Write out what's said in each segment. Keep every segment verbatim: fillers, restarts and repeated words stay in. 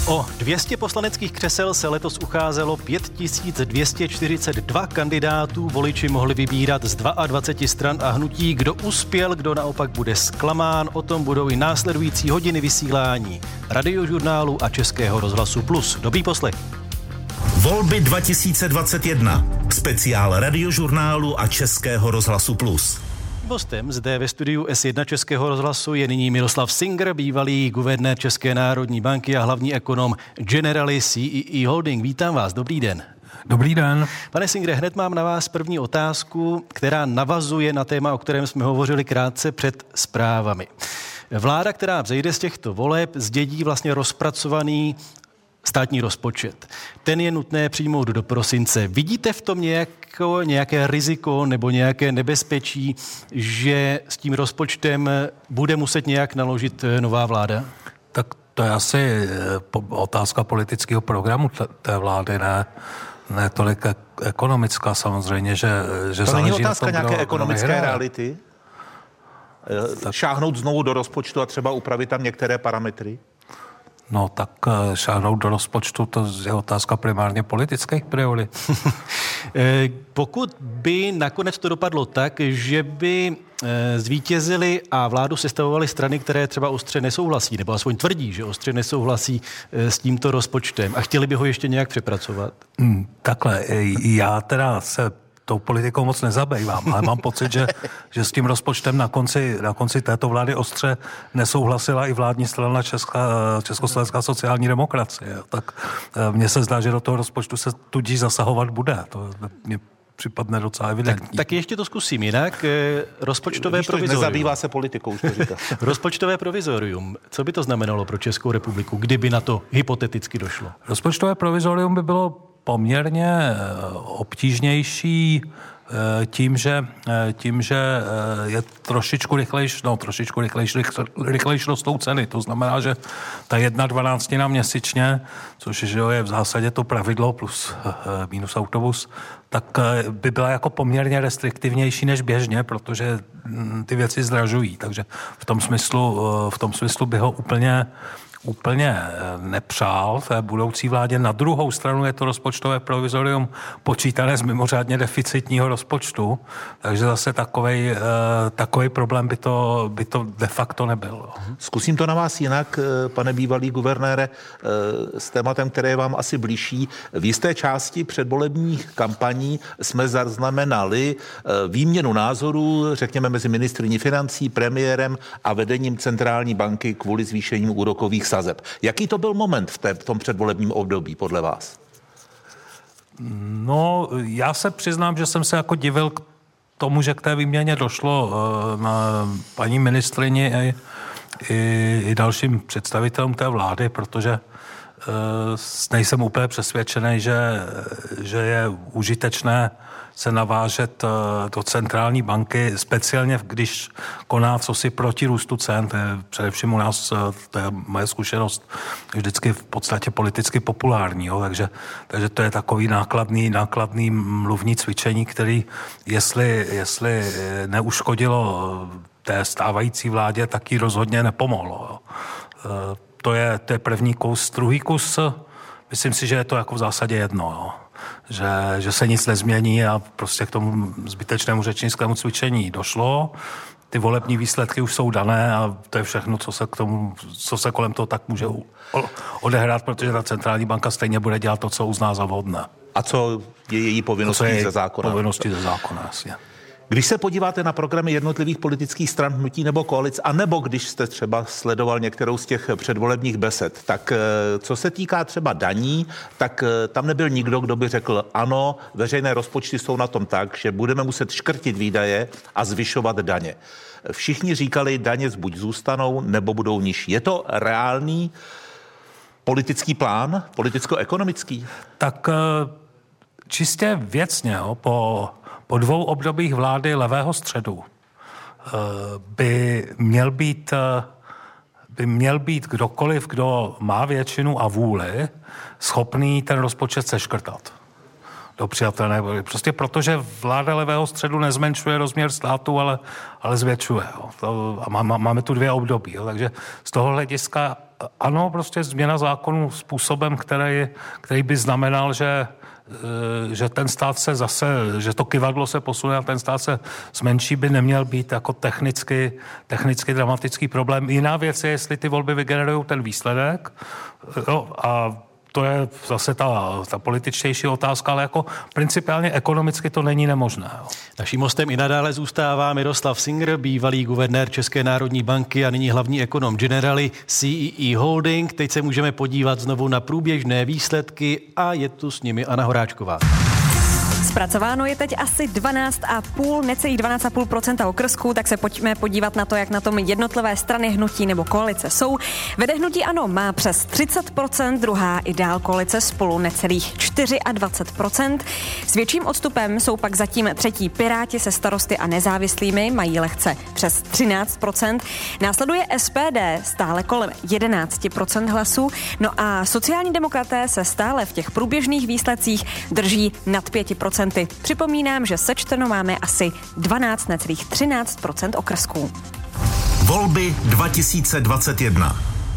O dvě stě poslaneckých křesel se letos ucházelo pět tisíc dvě stě čtyřicet dva kandidátů. Voliči mohli vybírat z dvaceti dvou stran a hnutí. Kdo uspěl, kdo naopak bude zklamán, o tom budou i následující hodiny vysílání Radiožurnálu a Českého rozhlasu Plus. Dobrý poslech. Volby dva tisíce dvacet jedna. Speciál Radiožurnálu a Českého rozhlasu Plus. Hostem zde ve studiu S jedna Českého rozhlasu je nyní Miroslav Singer, bývalý guvernér České národní banky a hlavní ekonom Generali C E E Holding. Vítám vás, dobrý den. Dobrý den. Pane Singre, hned mám na vás první otázku, která navazuje na téma, o kterém jsme hovořili krátce před zprávami. Vláda, která vzejde z těchto voleb, zdědí vlastně rozpracovaný státní rozpočet. Ten je nutné přijmout do prosince. Vidíte v tom nějako, nějaké riziko nebo nějaké nebezpečí, že s tím rozpočtem bude muset nějak naložit nová vláda? Tak to je asi otázka politického programu té vlády, ne, ne tolik ekonomická samozřejmě, že, že to záleží není otázka na tom, nějaké kdo, ekonomické kdo reality? Tak. Šáhnout znovu do rozpočtu a třeba upravit tam některé parametry? No tak šáhnout do rozpočtu, to je otázka primárně politických priorit. Pokud by nakonec to dopadlo tak, že by zvítězily a vládu sestavovaly strany, které třeba ostře nesouhlasí, nebo aspoň tvrdí, že ostře nesouhlasí s tímto rozpočtem a chtěli by ho ještě nějak přepracovat? Hmm, takhle, já teda se tou politikou moc nezabývám, ale mám pocit, že, že s tím rozpočtem na konci, na konci této vlády ostře nesouhlasila i vládní strana Česká, Československá sociální demokracie. Tak mně se zdá, že do toho rozpočtu se tudíž zasahovat bude. To mě připadne docela evidentní. Tak, tak ještě to zkusím jinak. Rozpočtové provizorium. Nezabývá se politikou, už to říká. Rozpočtové provizorium. Co by to znamenalo pro Českou republiku, kdyby na to hypoteticky došlo? Rozpočtové provizorium by bylo poměrně obtížnější tím, že, tím, že je trošičku rychlejší, no trošičku rychlejší, rychlejší rostou ceny. To znamená, že ta jedna dvanáctina měsíčně, což že je v zásadě to pravidlo plus minus autobus, tak by byla jako poměrně restriktivnější než běžně, protože ty věci zdražují. Takže v tom smyslu, v tom smyslu by ho úplně úplně nepřál té budoucí vládě. Na druhou stranu je to rozpočtové provizorium počítané z mimořádně deficitního rozpočtu, takže zase takovej, takovej problém by to, by to de facto nebyl. Zkusím to na vás jinak, pane bývalý guvernére, s tématem, které je vám asi blížší. V jisté části předvolebních kampaní jsme zaznamenali výměnu názorů, řekněme, mezi ministryní financí, premiérem a vedením centrální banky kvůli zvýšení úrokových sazeb. Jaký to byl moment v, té, v tom předvolebním období podle vás? No, já se přiznám, že jsem se jako divil k tomu, že k té výměně došlo na paní ministryni i, i, i dalším představitelům té vlády, protože nejsem úplně přesvědčený, že, že je užitečné se navážet do centrální banky, speciálně když koná cosi proti růstu cen. To je především u nás, to je moje zkušenost, vždycky v podstatě politicky populární. Jo? Takže, takže to je takový nákladný, nákladný mluvní cvičení, který jestli, jestli neuškodilo té stávající vládě, tak jí rozhodně nepomohlo. Jo? To je, to je první kus. Druhý kus, myslím si, že je to jako v zásadě jedno, jo? Že, že se nic nezmění a prostě k tomu zbytečnému řečnickému cvičení došlo. Ty volební výsledky už jsou dané a to je všechno, co se k tomu, co se kolem toho tak může odehrát, protože ta centrální banka stejně bude dělat to, co uzná za vhodné. A co je její povinností ze zákona? Povinností ze zákona, jasně. Když se podíváte na programy jednotlivých politických stran, hnutí nebo koalic, anebo když jste třeba sledoval některou z těch předvolebních besed, tak co se týká třeba daní, tak tam nebyl nikdo, kdo by řekl, ano, veřejné rozpočty jsou na tom tak, že budeme muset škrtit výdaje a zvyšovat daně. Všichni říkali, daně buď zůstanou, nebo budou nižší. Je to reálný politický plán, politicko-ekonomický? Tak čistě věcně, jo, po Po dvou obdobích vlády levého středu by měl být, by měl být kdokoliv, kdo má většinu a vůli, schopný ten rozpočet seškrtat do přijatelné vody. Prostě protože vláda levého středu nezmenšuje rozměr státu, ale, ale zvětšuje. Jo. To, a má, má, máme tu dvě období. Jo. Takže z toho hlediska ano, prostě změna zákonu způsobem, který, který by znamenal, že že ten stát se zase, že to kyvadlo se posune a ten stát se zmenší, by neměl být jako technicky, technicky dramatický problém. Jiná věc je, jestli ty volby vygenerují ten výsledek, jo, a to je zase ta, ta političtější otázka, ale jako principiálně ekonomicky to není nemožné. Jo. Naším hostem i nadále zůstává Miroslav Singer, bývalý guvernér České národní banky a nyní hlavní ekonom Generali C E E Holding. Teď se můžeme podívat znovu na průběžné výsledky a je tu s nimi Anna Horáčková. Zpracováno je teď asi dvanáct celá pět, necelých dvanáct celá pět procenta okrsků, tak se pojďme podívat na to, jak na tom jednotlivé strany, hnutí nebo koalice jsou. Vede hnutí ANO má přes třicet procent, druhá Ideál koalice Spolu necelých dvacet čtyři procent. S větším odstupem jsou pak zatím třetí Piráti se Starosty a nezávislými, mají lehce přes třináct procent. Následuje S P D stále kolem jedenáct procent hlasů, no a sociální demokraté se stále v těch průběžných výsledcích drží nad pět procent. Připomínám, že sečteno máme asi dvanáct, necelých třináct procent okrsků. Volby dva tisíce dvacet jedna.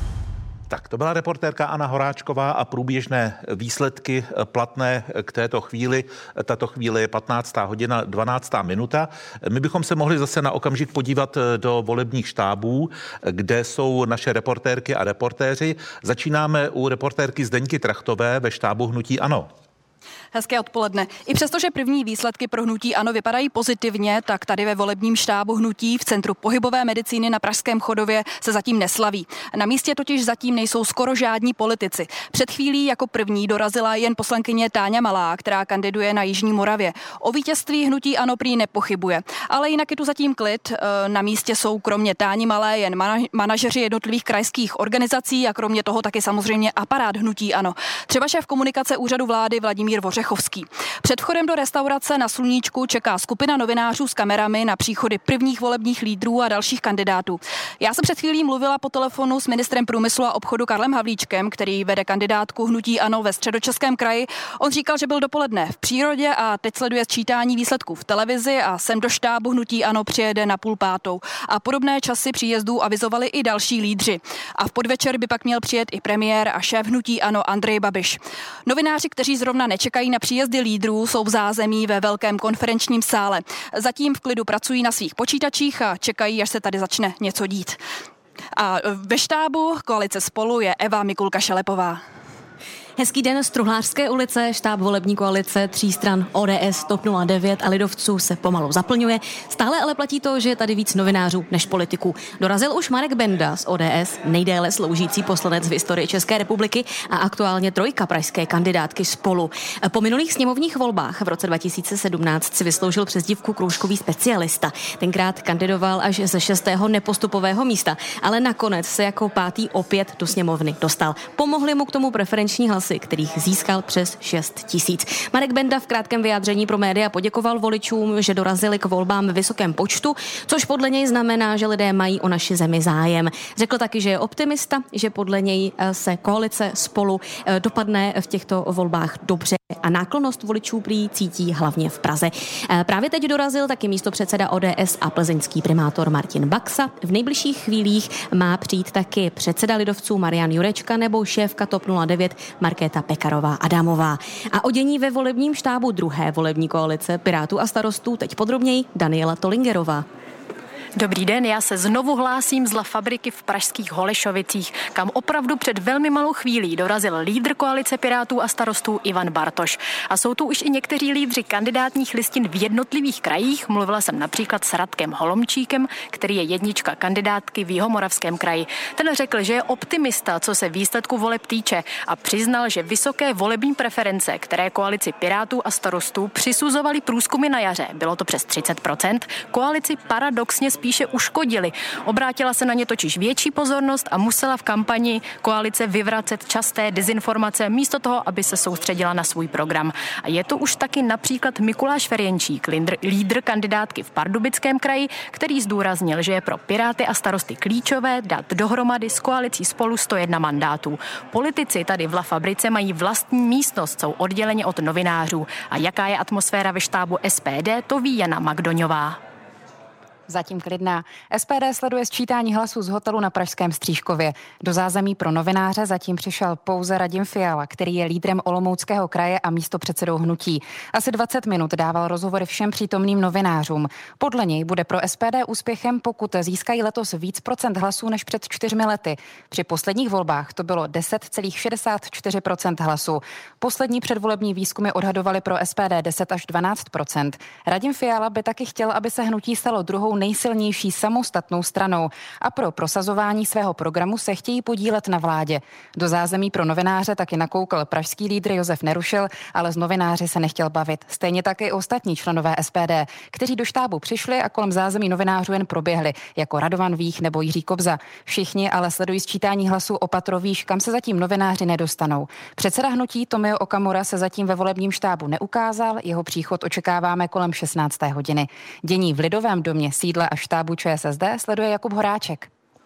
Tak to byla reportérka Anna Horáčková a průběžné výsledky platné k této chvíli. Tato chvíle je patnáctá hodina, dvanáctá minuta. My bychom se mohli zase na okamžik podívat do volebních štábů, kde jsou naše reportérky a reportéři. Začínáme u reportérky Zdeňky Trachtové ve štábu hnutí ANO. Hezké odpoledne. I přestože první výsledky pro hnutí ANO vypadají pozitivně, tak tady ve volebním štábu hnutí v Centru pohybové medicíny na Pražském Chodově se zatím neslaví. Na místě totiž zatím nejsou skoro žádní politici. Před chvílí jako první dorazila jen poslankyně Táňa Malá, která kandiduje na Jižní Moravě. O vítězství hnutí ANO prý nepochybuje. Ale jinak je tu zatím klid. Na místě jsou kromě Táni Malé jen manažeři jednotlivých krajských organizací a kromě toho taky samozřejmě aparát hnutí ANO. Třeba šéf komunikace úřadu vlády Vladimír Vořechovský. Před vchodem do restaurace na Sluníčku čeká skupina novinářů s kamerami na příchody prvních volebních lídrů a dalších kandidátů. Já jsem před chvílí mluvila po telefonu s ministrem průmyslu a obchodu Karlem Havlíčkem, který vede kandidátku hnutí ANO ve Středočeském kraji. On říkal, že byl dopoledne v přírodě a teď sleduje sčítání výsledků v televizi a sem do štábu hnutí ANO přijede na půl pátou. A podobné časy příjezdů avizovali i další lídři. A v podvečer by pak měl přijet i premiér a šéf hnutí ANO Andrej Babiš. Novináři, kteří zrovna nečekají na příjezdy lídrů, jsou v zázemí ve velkém konferenčním sále. Zatím v klidu pracují na svých počítačích a čekají, až se tady začne něco dít. A ve štábu koalice Spolu je Eva Mikulka Šelepová. Hezký den z Truhlářské ulice, štáb volební koalice tří stran O D S, TOP nula devět a lidovců se pomalu zaplňuje. Stále ale platí to, že je tady víc novinářů než politiků. Dorazil už Marek Benda z O D S, nejdéle sloužící poslanec v historii České republiky a aktuálně trojka pražské kandidátky Spolu. Po minulých sněmovních volbách v roce dva tisíce sedmnáct si vysloužil přezdívku kroužkový specialista. Tenkrát kandidoval až ze šestého nepostupového místa, ale nakonec se jako pátý opět do sněmovny dostal. Pomohli mu k tomu preferenční hlasy, kterých získal přes šest tisíc. Marek Benda v krátkém vyjádření pro média poděkoval voličům, že dorazili k volbám v vysokém počtu, což podle něj znamená, že lidé mají o naši zemi zájem. Řekl taky, že je optimista, že podle něj se koalice Spolu dopadne v těchto volbách dobře a náklonnost voličů prý cítí hlavně v Praze. Právě teď dorazil taky místopředseda O D S a plzeňský primátor Martin Baxa. V nejbližších chvílích má přijít taky předseda lidovců Marian Jurečka nebo šéfka TOP nula devět Markéta Pekarová Adamová. A o dění ve volebním štábu druhé volební koalice Pirátů a Starostů teď podrobněji Daniela Tolingerová. Dobrý den, já se znovu hlásím z La Fabriky v pražských Holešovicích, kam opravdu před velmi malou chvílí dorazil lídr koalice Pirátů a Starostů Ivan Bartoš. A jsou tu už i někteří lídři kandidátních listin v jednotlivých krajích. Mluvila jsem například s Radkem Holomčíkem, který je jednička kandidátky v Jihomoravském kraji. Ten řekl, že je optimista, co se výsledku voleb týče a přiznal, že vysoké volební preference, které koalici Pirátů a Starostů přisuzovali průzkumy na jaře, bylo to přes třicet procent, koalici paradoxně spíše uškodili. Obrátila se na ně totiž větší pozornost a musela v kampani koalice vyvracet časté dezinformace místo toho, aby se soustředila na svůj program. A je to už taky například Mikuláš Ferjenčík, lídr, lídr kandidátky v Pardubickém kraji, který zdůraznil, že je pro Piráty a Starosty klíčové dát dohromady s koalicí Spolu sto jedna mandátů. Politici tady v La Fabrice mají vlastní místnost, jsou odděleni od novinářů. A jaká je atmosféra ve štábu S P D, to ví Jana Magdoňová. Zatím klidná. S P D sleduje sčítání hlasů z hotelu na pražském Střížkově. Do zázemí pro novináře zatím přišel pouze Radim Fiala, který je lídrem Olomouckého kraje a místopředsedou hnutí. Asi dvacet minut dával rozhovory všem přítomným novinářům. Podle něj bude pro S P D úspěchem, pokud získají letos víc procent hlasů než před čtyřmi lety. Při posledních volbách to bylo deset celá šedesát čtyři procenta hlasů. Poslední předvolební výzkumy odhadovaly pro S P D deset až dvanáct procent. Radim Fiala by taky chtěl, aby se hnutí stalo druhou nejsilnější samostatnou stranou a pro prosazování svého programu se chtějí podílet na vládě. Do zázemí pro novináře taky nakoukl pražský lídr Josef Nerušil, ale s novináři se nechtěl bavit. Stejně tak i ostatní členové S P D, kteří do štábu přišli a kolem zázemí novinářů jen proběhli, jako Radovan Vích nebo Jiří Kobza. Všichni ale sledují sčítání hlasů opatrovíš, kam se zatím novináři nedostanou. Předseda hnutí Tomio Okamura se zatím ve volebním štábu neukázal, jeho příchod očekáváme kolem šestnácté hodiny. Dění v Lidovém domě, sídle a štábu Č S S D sleduje Jakub Horáček.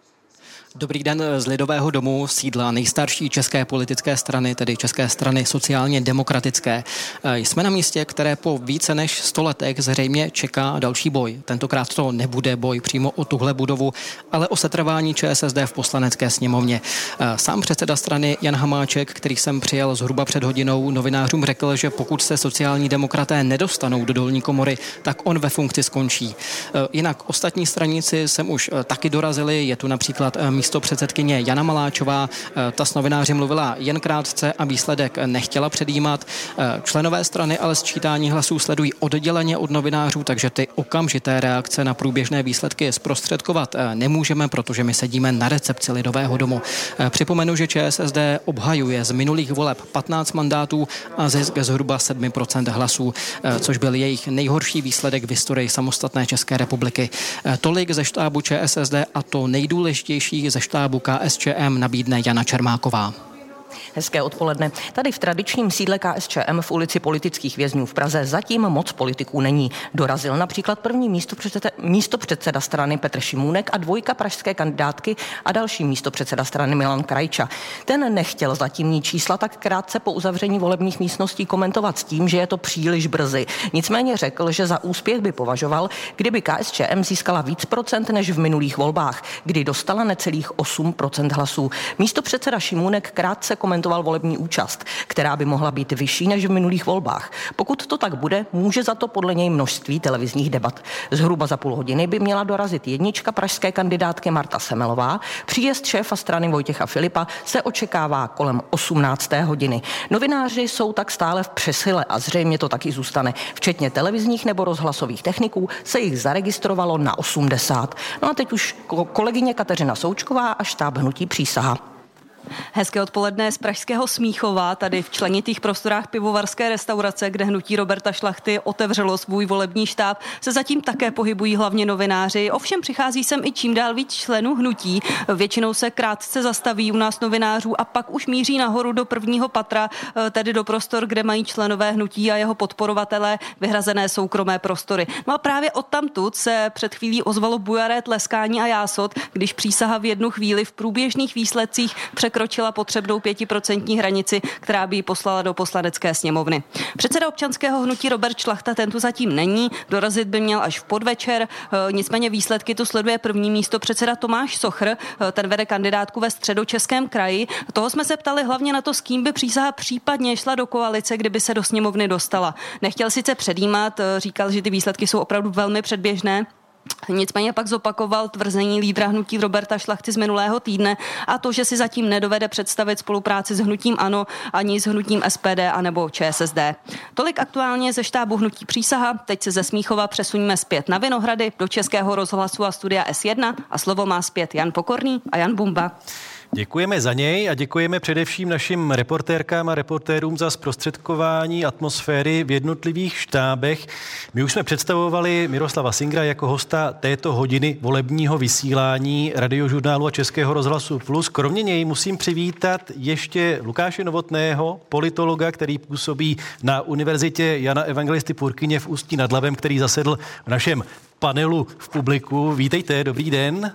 Dobrý den z Lidového domu, sídla nejstarší české politické strany, tedy České strany sociálně demokratické. Jsme na místě, které po více než sto letech zřejmě čeká další boj. Tentokrát to nebude boj přímo o tuhle budovu, ale o setrvání Č S S D v poslanecké sněmovně. Sám předseda strany Jan Hamáček, který jsem přijel zhruba před hodinou, novinářům řekl, že pokud se sociální demokraté nedostanou do dolní komory, tak on ve funkci skončí. Jinak ostatní straníci sem už taky dorazili, je tu například místo předsedkyně Jana Maláčová, ta s novináři mluvila jen krátce a výsledek nechtěla předjímat. Členové strany ale sčítání hlasů sledují odděleně od novinářů, takže ty okamžité reakce na průběžné výsledky zprostředkovat nemůžeme, protože my sedíme na recepci Lidového domu. Připomenu, že Č S S D obhajuje z minulých voleb patnáct mandátů a zisk zhruba sedm procent hlasů, což byl jejich nejhorší výsledek v historii samostatné České republiky. Tolik ze štábu Č S S D a to nejdůležitější ze štábu K S Č M nabídne Jana Čermáková. Hezké odpoledne. Tady v tradičním sídle K S Č M v ulici Politických vězňů v Praze zatím moc politiků není. Dorazil například první místopředseda, místopředseda strany Petr Šimůnek a dvojka pražské kandidátky a další místopředseda strany Milan Krajča. Ten nechtěl zatímní čísla tak krátce po uzavření volebních místností komentovat s tím, že je to příliš brzy. Nicméně řekl, že za úspěch by považoval, kdyby K S Č M získala víc procent než v minulých volbách, kdy dostala necelých osm procent hlasů. Místopředseda Šimůnek krátce komentoval volební účast, která by mohla být vyšší než v minulých volbách. Pokud to tak bude, může za to podle něj množství televizních debat. Zhruba za půl hodiny by měla dorazit jednička pražské kandidátky Marta Semelová. Příjezd šéfa strany Vojtěcha Filipa se očekává kolem osmnácté hodiny. Novináři jsou tak stále v přesile a zřejmě to taky zůstane. Včetně televizních nebo rozhlasových techniků se jich zaregistrovalo na osmdesát. No a teď už kolegyně Kateřina Součková a štáb hnutí Přísaha. Hezké odpoledne z pražského Smíchova, tady v členitých prostorách pivovarské restaurace, kde hnutí Roberta Šlachty otevřelo svůj volební štáb, se zatím také pohybují hlavně novináři. Ovšem přichází sem i čím dál víc členů hnutí. Většinou se krátce zastaví u nás novinářů a pak už míří nahoru do prvního patra, tedy do prostor, kde mají členové hnutí a jeho podporovatelé vyhrazené soukromé prostory. No a právě odtamtud se před chvílí ozvalo bujaré tleskání a jásot, když Přísaha v jednu chvíli v průběžných výsledcích překročila potřebnou pětiprocentní hranici, která by ji poslala do poslanecké sněmovny. Předseda občanského hnutí Robert Šlachta, ten tu zatím není, dorazit by měl až v podvečer, nicméně výsledky tu sleduje první místo předseda Tomáš Sochr, ten vede kandidátku ve Středočeském kraji. Toho jsme se ptali hlavně na to, s kým by Přísaha případně šla do koalice, kdyby se do sněmovny dostala. Nechtěl sice předjímat, říkal, že ty výsledky jsou opravdu velmi předběžné. Nicméně pak zopakoval tvrzení lídra hnutí Roberta Šlachty z minulého týdne a to, že si zatím nedovede představit spolupráci s hnutím ANO ani s hnutím S P D anebo Č S S D. Tolik aktuálně ze štábu hnutí Přísaha. Teď se ze Smíchova přesuníme zpět na Vinohrady do Českého rozhlasu a studia S jedna a slovo má zpět Jan Pokorný a Jan Bumba. Děkujeme za něj a děkujeme především našim reportérkám a reportérům za zprostředkování atmosféry v jednotlivých štábech. My už jsme představovali Miroslava Singra jako hosta této hodiny volebního vysílání Radiožurnálu a Českého rozhlasu Plus. Kromě něj musím přivítat ještě Lukáše Novotného, politologa, který působí na Univerzitě Jana Evangelisty Purkyně v Ústí nad Labem, který zasedl v našem panelu v publiku. Vítejte, dobrý den.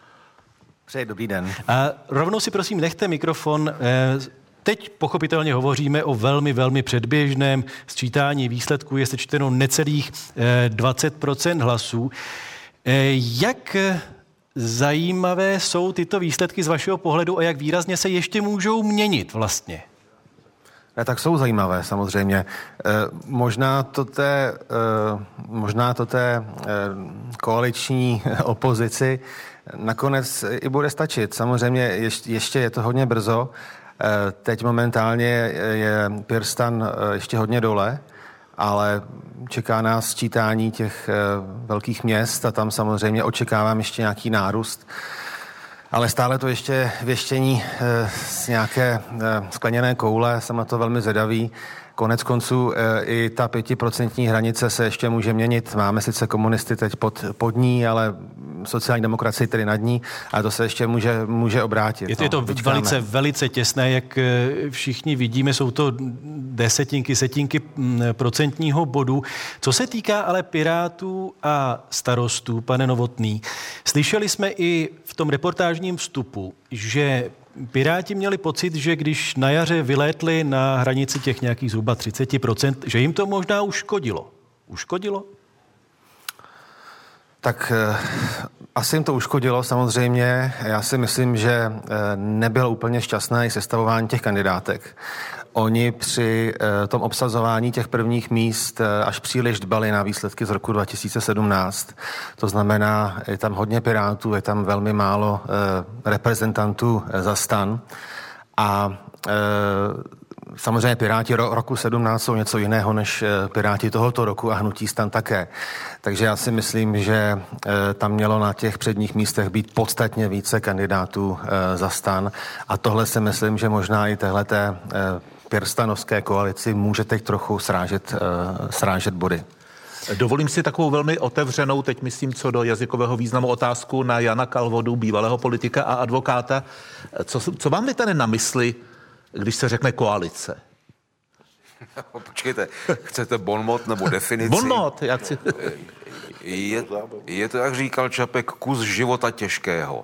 Přeji dobrý den. A rovnou si prosím nechte mikrofon. Teď pochopitelně hovoříme o velmi, velmi předběžném sčítání výsledků. Je sečteno necelých dvacet procent hlasů. Jak zajímavé jsou tyto výsledky z vašeho pohledu a jak výrazně se ještě můžou měnit vlastně? Ne, tak jsou zajímavé samozřejmě. E, možná to té, e, možná to té e, koaliční opozici nakonec i bude stačit. Samozřejmě ještě, ještě je to hodně brzo. E, teď momentálně je PirStan ještě hodně dole, ale čeká nás sčítání těch e, velkých měst a tam samozřejmě očekávám ještě nějaký nárůst. Ale stále to ještě věštění e, z nějaké e, skleněné koule, jsem na to velmi zvědavý. Konec konců e, i ta pětiprocentní hranice se ještě může měnit. Máme sice komunisty teď pod, pod ní, ale sociální demokracii tedy nad ní, ale to se ještě může, může obrátit. Je to, no, je to velice, velice těsné, jak všichni vidíme, jsou to desetinky, setinky procentního bodu. Co se týká ale Pirátů a Starostů, pane Novotný, slyšeli jsme i v tom reportážním vstupu, že Piráti měli pocit, že když na jaře vylétli na hranici těch nějakých zhruba třicet procent, že jim to možná uškodilo. Uškodilo? Tak asi jim to uškodilo samozřejmě. Já si myslím, že nebylo úplně šťastné i sestavování těch kandidátek. Oni při tom obsazování těch prvních míst až příliš dbali na výsledky z roku dva tisíce sedmnáct. To znamená, je tam hodně Pirátů, je tam velmi málo reprezentantů za STAN a samozřejmě Piráti ro- roku sedmnáct jsou něco jiného než Piráti tohoto roku a hnutí STAN také. Takže já si myslím, že e, tam mělo na těch předních místech být podstatně více kandidátů e, za STAN a tohle si myslím, že možná i téhleté e, pirstanovské koalici může teď trochu srážet, e, srážet body. Dovolím si takovou velmi otevřenou, teď myslím, co do jazykového významu, otázku na Jana Kalvodu, bývalého politika a advokáta. Co, co vám vytane na mysli, když se řekne koalice? Počkejte, chcete bonmot nebo definici? Bonmot, jak si... je, je to, jak říkal Čapek, kus života těžkého.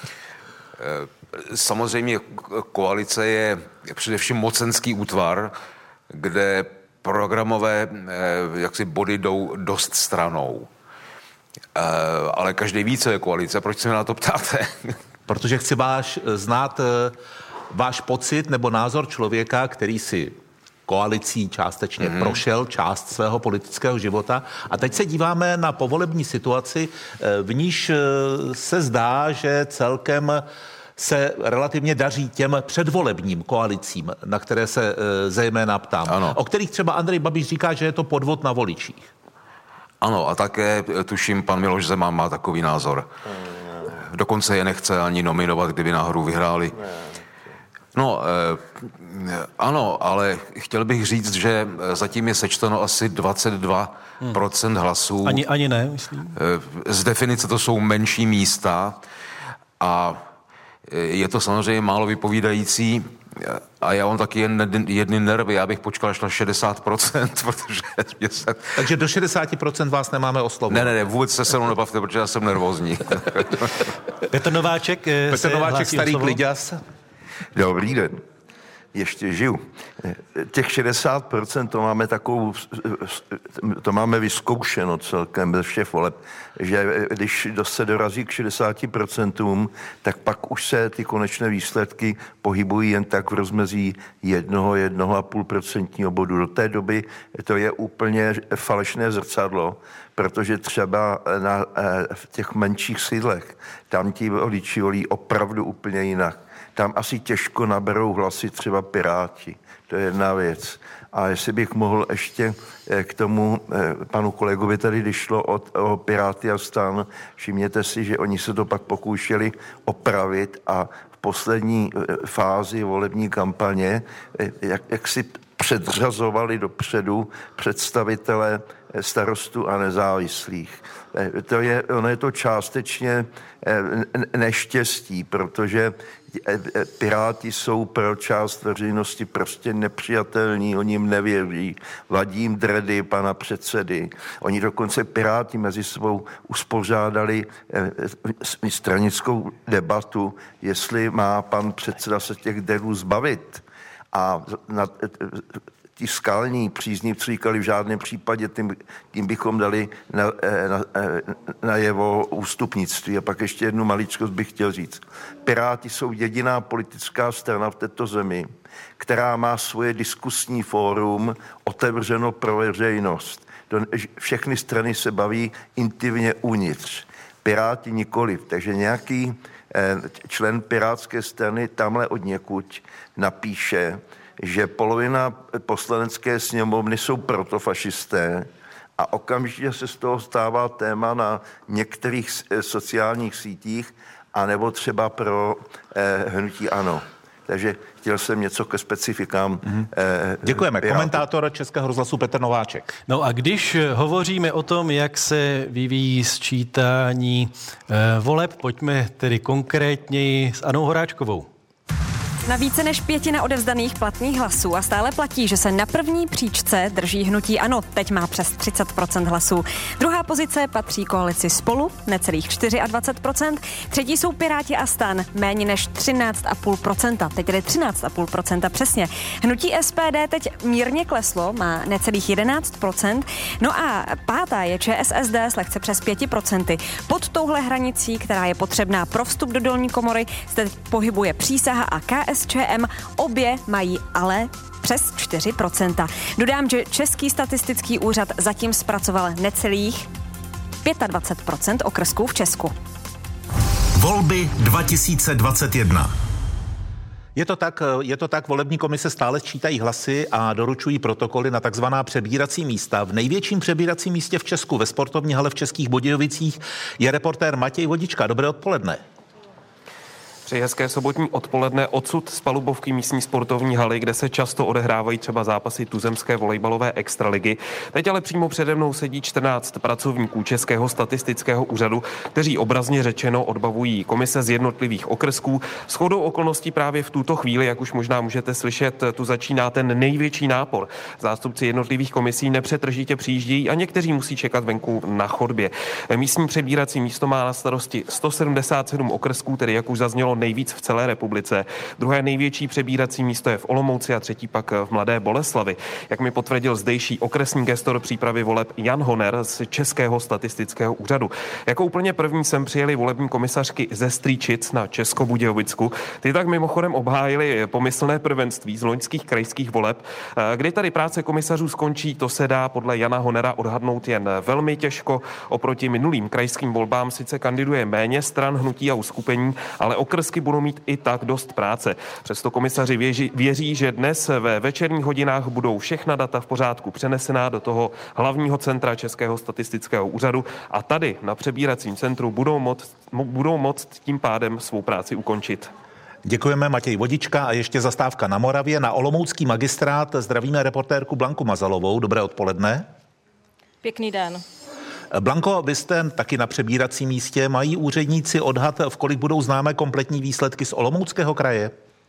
Samozřejmě koalice je především mocenský útvar, kde programové jaksi body jdou dost stranou. Ale každý ví, co je koalice. Proč se mě na to ptáte? Protože chci váš znát váš pocit nebo názor člověka, který si koalicí částečně mm-hmm. prošel část svého politického života. A teď se díváme na povolební situaci, v níž se zdá, že celkem se relativně daří těm předvolebním koalicím, na které se zejména ptám. Ano. O kterých třeba Andrej Babiš říká, že je to podvod na voličích. Ano, a také tuším, pan Miloš Zeman má takový názor. Dokonce je nechce ani nominovat, kdyby náhodou vyhráli. No, eh, ano, ale chtěl bych říct, že zatím je sečteno asi dvacet dva procent hmm. hlasů. Ani, ani ne, myslím. Eh, z definice to jsou menší místa a je to samozřejmě málo vypovídající a já mám taky jen jedny nervy, já bych počkal až na šedesát procent, protože... Se... Takže do šedesát procent vás nemáme oslovovat. Ne, ne, ne, vůbec se se mnou nebavte, protože já jsem nervózní. Petr Nováček, Petr Nováček, starý kliďas. Dobrý den. Ještě žiju. Těch šedesát procent to máme takovou, to máme vyzkoušeno celkem bez všech voleb, že když se dorazí k šedesáti procentům, tak pak už se ty konečné výsledky pohybují jen tak v rozmezí jednoho, jednoho a půl procentního bodu. Do té doby to je úplně falešné zrcadlo, protože třeba na, v těch menších sídlech, tam ti voliči volí opravdu úplně jinak. Tam asi těžko naberou hlasy třeba Piráti. To je jedna věc. A jestli bych mohl ještě k tomu panu kolegovi tady, když šlo o, o Piráty a STAN, všimněte si, že oni se to pak pokoušeli opravit a v poslední fázi volební kampaně, jak, jak si předřazovali dopředu představitele starostů a nezávislých. To je, ono je to částečně neštěstí, protože Piráti jsou pro část veřejnosti prostě nepřijatelní, oni jim nevěří. Vadí jim dredy pana předsedy. Oni dokonce Piráti mezi sebou uspořádali stranickou debatu, jestli má pan předseda se těch dredů zbavit. A na, ti skalní příznivci říkali v žádném případě, tím, tím bychom dali na, na, na jevo ústupnictví. A pak ještě jednu maličkost bych chtěl říct. Piráti jsou jediná politická strana v této zemi, která má svoje diskusní fórum otevřeno pro veřejnost. Všechny strany se baví intimně uvnitř. Piráti nikoliv, takže nějaký člen pirátské strany tamhle od někud napíše, že polovina poslanecké sněmovny jsou protofašisté a okamžitě se z toho stává téma na některých sociálních sítích anebo třeba pro eh, hnutí ANO. Takže chtěl jsem něco ke specifikám. Mm-hmm. Eh, Děkujeme. Pirátu. Komentátor Českého rozhlasu Petr Nováček. No a když hovoříme o tom, jak se vyvíjí sčítání eh, voleb, pojďme tedy konkrétněji s Anou Horáčkovou. Na více než pětina odevzdaných platných hlasů a stále platí, že se na první příčce drží hnutí ANO. Teď má přes třicet procent hlasů. Druhá pozice patří koalici Spolu, necelých dvacet čtyři procent. Třetí jsou Piráti a STAN, méně než třináct celá pět procenta. Teď tedy třináct celá pět procenta přesně. Hnutí S P D teď mírně kleslo, má necelých jedenáct procent. No a pátá je ČSSD s lehce přes pět procent. Pod touhle hranicí, která je potřebná pro vstup do dolní komory, se pohybuje Přísaha a K S Č M, obě mají ale přes čtyři procenta. Dodám, že Český statistický úřad zatím zpracoval necelých dvacet pět procent okrsků v Česku. Volby dva tisíce dvacet jedna. Je to tak, je to tak, volební komise stále sčítají hlasy a doručují protokoly na takzvaná přebírací místa. V největším přebíracím místě v Česku, ve sportovní hale v Českých Budějovicích, je reportér Matěj Vodička. Dobré odpoledne. Přeji hezké sobotní odpoledne odsud z palubovky místní sportovní haly, kde se často odehrávají třeba zápasy tuzemské volejbalové extraligy. Teď ale přímo přede mnou sedí čtrnáct pracovníků Českého statistického úřadu, kteří obrazně řečeno odbavují komise z jednotlivých okrsků. Shodou okolností právě v tuto chvíli, jak už možná můžete slyšet, tu začíná ten největší nápor. Zástupci jednotlivých komisí nepřetržitě přijíždějí a někteří musí čekat venku na chodbě. Místní přebírací místo má na starosti sto sedmdesát sedm okrsků, tedy jak už zaznělo nejvíc v celé republice. Druhé největší přebírací místo je v Olomouci a třetí pak v Mladé Boleslavi. Jak mi potvrdil zdejší okresní gestor přípravy voleb Jan Honer z Českého statistického úřadu. Jako úplně první sem přijeli volební komisařky ze Stříčic na Českobudějovicku. Ty tak mimochodem obhájili pomyslné prvenství z loňských krajských voleb. Kdy tady práce komisařů skončí, to se dá podle Jana Honera odhadnout jen velmi těžko. Oproti minulým krajským volbám sice kandiduje méně stran, hnutí a uskupení, ale okres budou mít i tak dost práce. Přesto komisaři věří, věří, že dnes ve večerních hodinách budou všechna data v pořádku přenesená do toho hlavního centra Českého statistického úřadu a tady na přebíracím centru budou moct, budou moct tím pádem svou práci ukončit. Děkujeme, Matěj Vodička. A ještě zastávka na Moravě. Na olomoucký magistrát zdravíme reportérku Blanku Mazalovou. Dobré odpoledne. Pěkný den. Blanko, vy jste taky na přebíracím místě. Mají úředníci odhad, v kolik budou známé kompletní výsledky z Olomouckého kraje?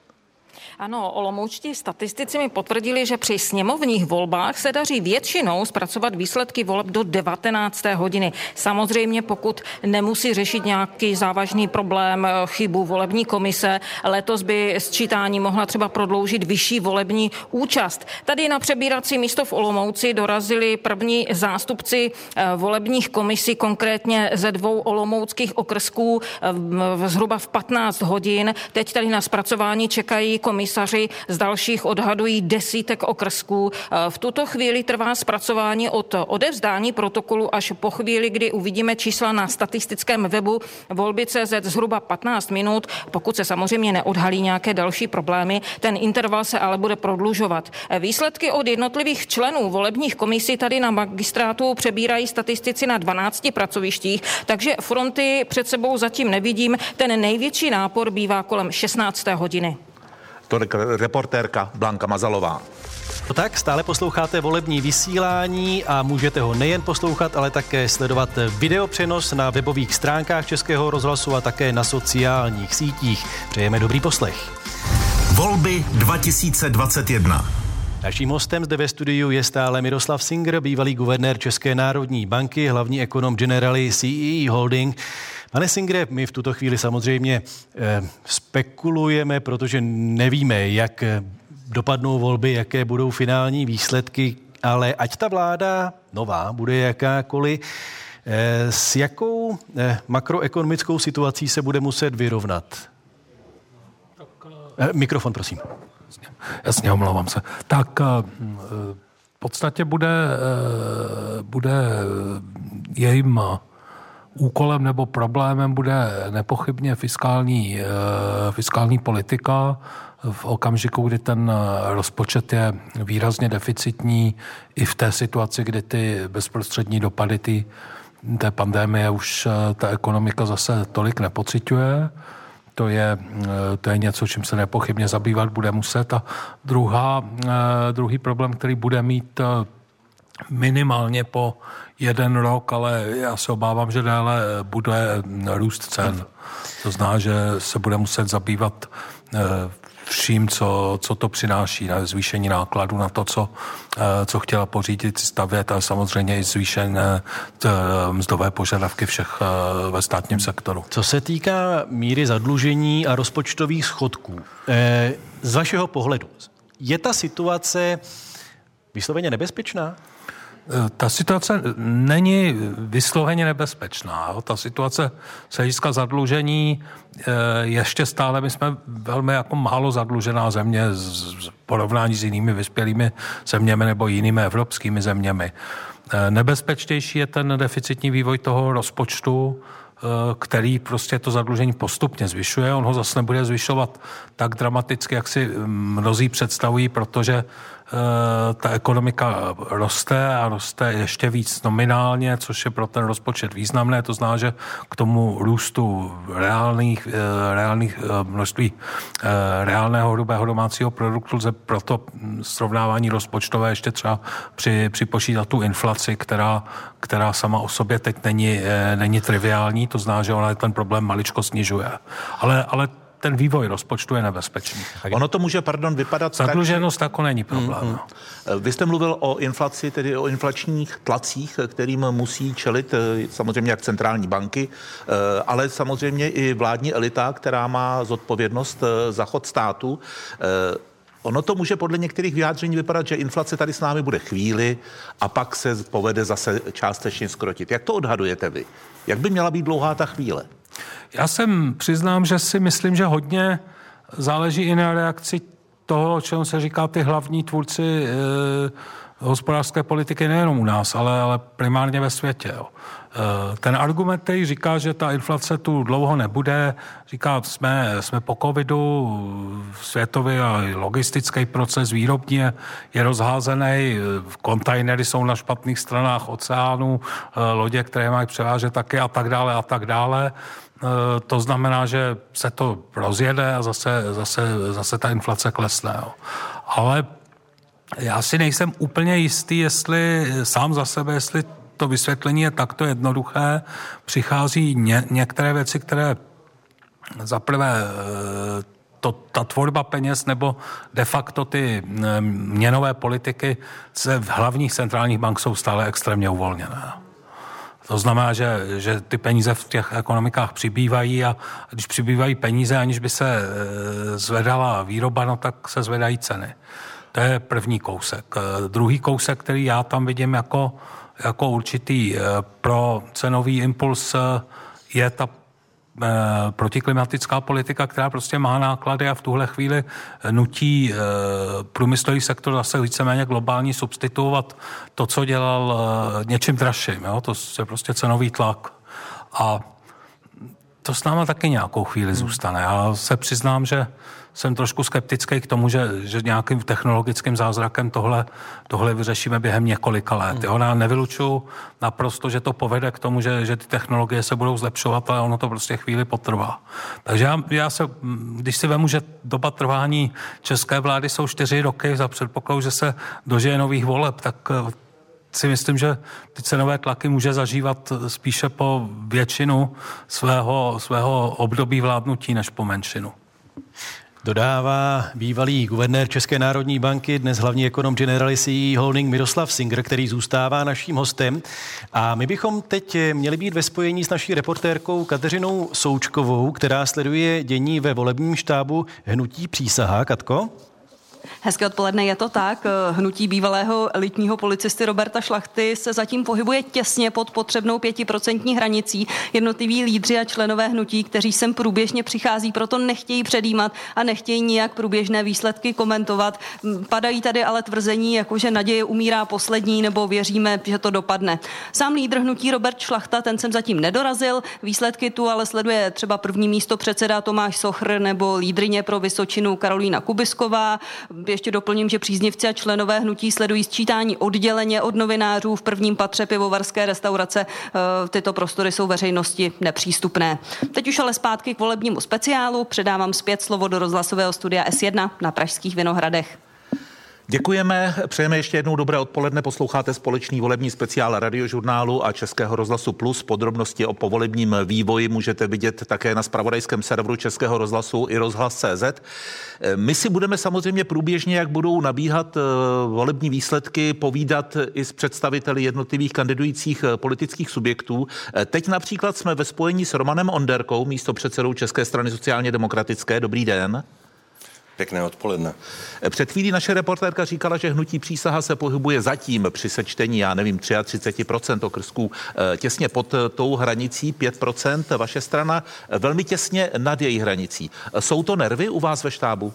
Ano, olomoučtí statistici mi potvrdili, že při sněmovních volbách se daří většinou zpracovat výsledky voleb do devatenácté hodiny. Samozřejmě pokud nemusí řešit nějaký závažný problém, chybu volební komise, letos by sčítání mohla třeba prodloužit vyšší volební účast. Tady na přebírací místo v Olomouci dorazili první zástupci volebních komisí, konkrétně ze dvou olomouckých okrsků zhruba v patnáct hodin. Teď tady na zpracování čekají komisaři z dalších odhadují desítek okrsků. V tuto chvíli trvá zpracování od odevzdání protokolu až po chvíli, kdy uvidíme čísla na statistickém webu volby tečka cé zet zhruba patnáct minut. Pokud se samozřejmě neodhalí nějaké další problémy, ten interval se ale bude prodlužovat. Výsledky od jednotlivých členů volebních komisí tady na magistrátu přebírají statistici na dvanácti pracovištích, takže fronty před sebou zatím nevidím. Ten největší nápor bývá kolem šestnácté hodiny. To reportérka Blanka Mazalová. Tak stále posloucháte volební vysílání a můžete ho nejen poslouchat, ale také sledovat videopřenos na webových stránkách Českého rozhlasu a také na sociálních sítích. Přejeme dobrý poslech. Volby dva tisíce dvacet jedna. Naším hostem zde ve studiu je stále Miroslav Singer, bývalý guvernér České národní banky, hlavní ekonom Generali C E E Holding. Pane Singre, my v tuto chvíli samozřejmě eh, spekulujeme, protože nevíme, jak dopadnou volby, jaké budou finální výsledky, ale ať ta vláda nová bude jakákoliv, s jakou makroekonomickou situací se bude muset vyrovnat? Mikrofon, prosím. Jasně, omlouvám se. Tak v podstatě bude, bude jejím úkolem nebo problémem bude nepochybně fiskální, fiskální politika v okamžiku, kdy ten rozpočet je výrazně deficitní i v té situaci, kdy ty bezprostřední dopady ty, té pandémie už ta ekonomika zase tolik nepociťuje. To je, to je něco, čím se nepochybně zabývat bude muset. A druhá, druhý problém, který bude mít minimálně po jeden rok, ale já se obávám, že déle bude růst cen. To znamená, že se bude muset zabývat vším, co, co to přináší, na zvýšení nákladu na to, co, co chtěla pořídit, stavět a samozřejmě i zvýšené mzdové požadavky všech ve státním sektoru. Co se týká míry zadlužení a rozpočtových schodků, z vašeho pohledu, je ta situace vysloveně nebezpečná? Ta situace není vysloveně nebezpečná. Ta situace z hlediska zadlužení ještě stále, my jsme velmi jako málo zadlužená země v porovnání s jinými vyspělými zeměmi nebo jinými evropskými zeměmi. Nebezpečnější je ten deficitní vývoj toho rozpočtu, který prostě to zadlužení postupně zvyšuje. On ho zase nebude zvyšovat tak dramaticky, jak si mnozí představují, protože ta ekonomika roste a roste ještě víc nominálně, což je pro ten rozpočet významné. To znamená, že k tomu růstu reálných, reálných množství reálného hrubého domácího produktu lze proto srovnávání rozpočtové ještě třeba při, připočítat tu inflaci, která, která sama o sobě teď není, není triviální. To znamená, že ona ten problém maličko snižuje. Ale, ale ten vývoj rozpočtu je nebezpečný. Ono to může, pardon, vypadat Zadluženost tak, jako není problém. Mm, mm. Vy jste mluvil o inflaci, tedy o inflačních tlacích, kterým musí čelit samozřejmě jak centrální banky, ale samozřejmě i vládní elita, která má zodpovědnost za chod státu. Ono to může podle některých vyjádření vypadat, že inflace tady s námi bude chvíli a pak se povede zase částečně skrotit. Jak to odhadujete vy? Jak by měla být dlouhá ta chvíle? Já jsem přiznám, že si myslím, že hodně záleží i na reakci toho, o čem se říká ty hlavní tvůrci eh, hospodářské politiky nejenom u nás, ale, ale primárně ve světě. Jo. Eh, ten argument, který říká, že ta inflace tu dlouho nebude, říká, jsme, jsme po covidu, světový a logistický proces výrobní je, je rozházený, kontejnery jsou na špatných stranách oceánu, eh, lodě, které mají převážet taky a tak dále a tak dále. To znamená, že se to rozjede a zase, zase, zase ta inflace klesne. Jo. Ale já si nejsem úplně jistý, jestli sám za sebe, jestli to vysvětlení je takto jednoduché. Přichází ně, některé věci, které zaprvé to, ta tvorba peněz nebo de facto ty měnové politiky v hlavních centrálních bank jsou stále extrémně uvolněné. To znamená, že, že ty peníze v těch ekonomikách přibývají a když přibývají peníze, aniž by se zvedala výroba, no tak se zvedají ceny. To je první kousek. Druhý kousek, který já tam vidím jako, jako určitý pro cenový impuls, je ta protiklimatická politika, která prostě má náklady a v tuhle chvíli nutí průmyslový sektor zase víceméně globální substituovat to, co dělal něčím dražším. Jo? To je prostě cenový tlak. A to s náma taky nějakou chvíli zůstane. Já se přiznám, že jsem trošku skeptický k tomu, že, že nějakým technologickým zázrakem tohle, tohle vyřešíme během několika let. Jo, já nevylučuju naprosto, že to povede k tomu, že, že ty technologie se budou zlepšovat, ale ono to prostě chvíli potrvá. Takže já, já se, když si vemu, že doba trvání české vlády jsou čtyři roky za předpokladu, že se dožije nových voleb, tak si myslím, že ty cenové tlaky může zažívat spíše po většinu svého, svého období vládnutí, než po menšinu. Dodává bývalý guvernér České národní banky, dnes hlavní ekonom Generali Holding Miroslav Singer, který zůstává naším hostem. A my bychom teď měli být ve spojení s naší reportérkou Kateřinou Součkovou, která sleduje dění ve volebním štábu hnutí Přísaha. Katko? Hezké odpoledne, je to tak. Hnutí bývalého elitního policisty Roberta Šlachty se zatím pohybuje těsně pod potřebnou pětiprocentní hranicí. Jednotliví lídři a členové hnutí, kteří sem průběžně přichází, proto nechtějí předjímat a nechtějí nijak průběžné výsledky komentovat. Padají tady ale tvrzení, jako že naděje umírá poslední, nebo věříme, že to dopadne. Sám lídr hnutí Robert Šlachta, ten sem zatím nedorazil. Výsledky tu ale sleduje třeba první místo předseda Tomáš Sochr nebo lídryně pro Vysočinu Karolína Kubisková. Ještě doplním, že příznivci a členové hnutí sledují sčítání odděleně od novinářů v prvním patře pivovarské restaurace. Tyto prostory jsou veřejnosti nepřístupné. Teď už ale zpátky k volebnímu speciálu. Předávám zpět slovo do rozhlasového studia S jedna na Pražských Vinohradech. Děkujeme, přejeme ještě jednou dobré odpoledne. Posloucháte společný volební speciál Radiožurnálu a Českého rozhlasu Plus. Podrobnosti o povolebním vývoji můžete vidět také na zpravodajském serveru Českého rozhlasu i rozhlas tečka cé zet. My si budeme samozřejmě průběžně, jak budou nabíhat volební výsledky, povídat i s představiteli jednotlivých kandidujících politických subjektů. Teď například jsme ve spojení s Romanem Onderkou, místopředsedou České strany sociálně demokratické. Dobrý den. Pěkné odpoledne. Před chvílí naše reportérka říkala, že hnutí Přísaha se pohybuje zatím při sečtení, já nevím, třicet tři procent okrsků těsně pod tou hranicí pět procent. Vaše strana velmi těsně nad její hranicí. Jsou to nervy u vás ve štábu?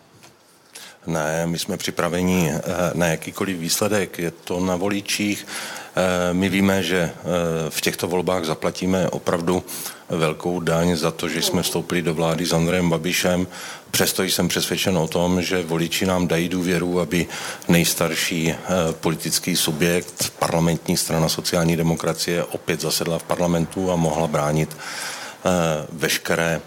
Ne, my jsme připraveni na jakýkoliv výsledek. Je to na voličích. My víme, že v těchto volbách zaplatíme opravdu velkou daň za to, že jsme vstoupili do vlády s Andrejem Babišem. Přesto jsem přesvědčen o tom, že voliči nám dají důvěru, aby nejstarší politický subjekt, parlamentní strana sociální demokracie, opět zasedla v parlamentu a mohla bránit veškeré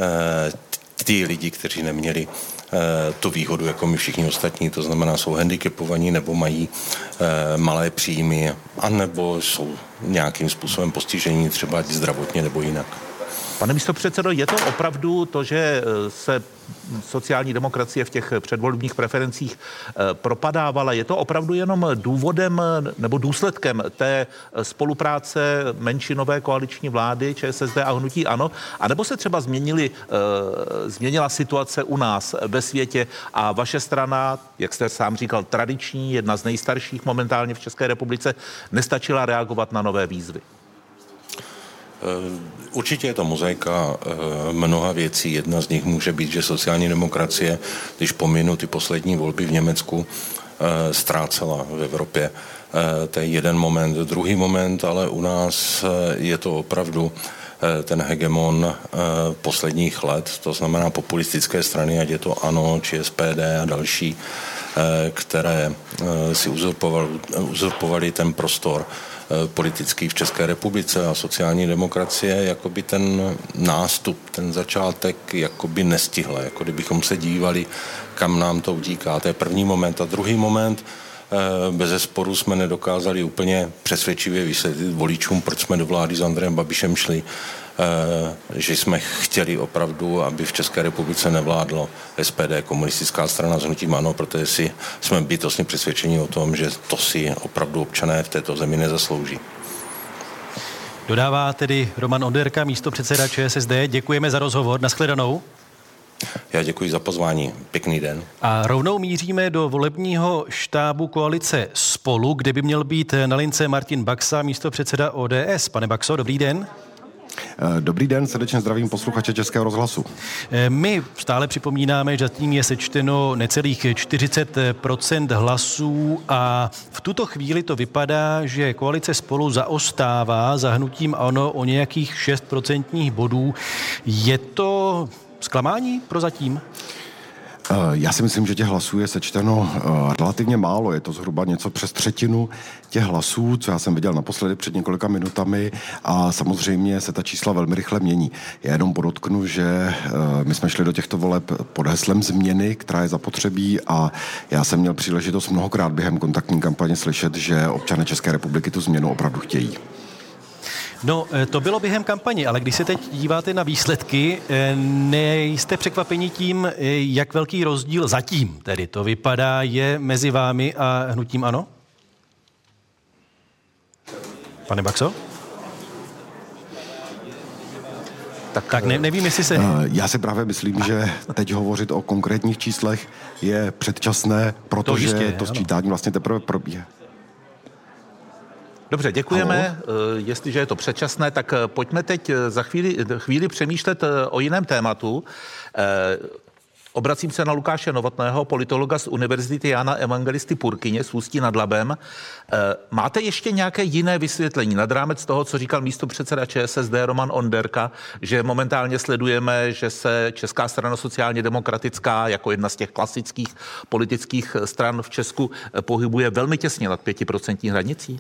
ty lidi, kteří neměli tu výhodu jako my všichni ostatní, to znamená jsou handicapovaní nebo mají e, malé příjmy, anebo jsou nějakým způsobem postižení třeba zdravotně nebo jinak. Pane místopředsedo, je to opravdu to, že se sociální demokracie v těch předvolebních preferencích propadávala, je to opravdu jenom důvodem nebo důsledkem té spolupráce menšinové koaliční vlády ČSSD a hnutí ANO, anebo se třeba změnili, změnila situace u nás ve světě a vaše strana, jak jste sám říkal, tradiční, jedna z nejstarších momentálně v České republice, nestačila reagovat na nové výzvy? Určitě je to mozaika mnoha věcí. Jedna z nich může být, že sociální demokracie, když pominu ty poslední volby v Německu, ztrácela v Evropě. To je jeden moment. Druhý moment, ale u nás je to opravdu ten hegemon posledních let, to znamená populistické strany, ať je to ANO, či S P D a další, které si uzurpovali, uzurpovali ten prostor politický v České republice a sociální demokracie, jakoby ten nástup, ten začátek jakoby nestihl, jako kdybychom se dívali, kam nám to utíká. To je první moment. A druhý moment, bezesporu jsme nedokázali úplně přesvědčivě vysvětlit voličům, proč jsme do vlády s Andrejem Babišem šli, že jsme chtěli opravdu, aby v České republice nevládlo S P D, komunistická strana s hnutím ANO, protože si jsme bytostně přesvědčeni o tom, že to si opravdu občané v této zemi nezaslouží. Dodává tedy Roman Onderka, místopředseda ČSSD. Děkujeme za rozhovor. Nashledanou. Já děkuji za pozvání. Pěkný den. A rovnou míříme do volebního štábu koalice Spolu, kde by měl být na lince Martin Baxa, místopředseda O D S. Pane Baxo, dobrý den. Dobrý den, srdečně zdravím posluchače Českého rozhlasu. My stále připomínáme, že zatím je sečteno necelých čtyřicet procent hlasů a v tuto chvíli to vypadá, že koalice Spolu zaostává za hnutím ANO o nějakých šest procentních bodů. Je to zklamání prozatím? Já si myslím, že těch hlasů je sečteno relativně málo. Je to zhruba něco přes třetinu těch hlasů, co já jsem viděl naposledy před několika minutami a samozřejmě se ta čísla velmi rychle mění. Já jenom podotknu, že my jsme šli do těchto voleb pod heslem změny, která je zapotřebí a já jsem měl příležitost mnohokrát během kontaktní kampaně slyšet, že občané České republiky tu změnu opravdu chtějí. No, to bylo během kampaně, ale když se teď díváte na výsledky, nejste překvapeni tím, jak velký rozdíl zatím tedy to vypadá je mezi vámi a hnutím ANO? Pane Baxo? Tak, tak ne, nevím, jestli se... Já si právě myslím, že teď hovořit o konkrétních číslech je předčasné, protože to, jistě, to sčítání vlastně teprve probíhá. Dobře, děkujeme. Halo. Jestliže je to předčasné, tak pojďme teď za chvíli, chvíli přemýšlet o jiném tématu. Obracím se na Lukáše Novotného, politologa z Univerzity Jana Evangelisty Purkyně z Ústí nad Labem. Máte ještě nějaké jiné vysvětlení nad rámec toho, co říkal místopředseda ČSSD Roman Onderka, že momentálně sledujeme, že se Česká strana sociálně demokratická jako jedna z těch klasických politických stran v Česku pohybuje velmi těsně nad pětiprocentní hranicí?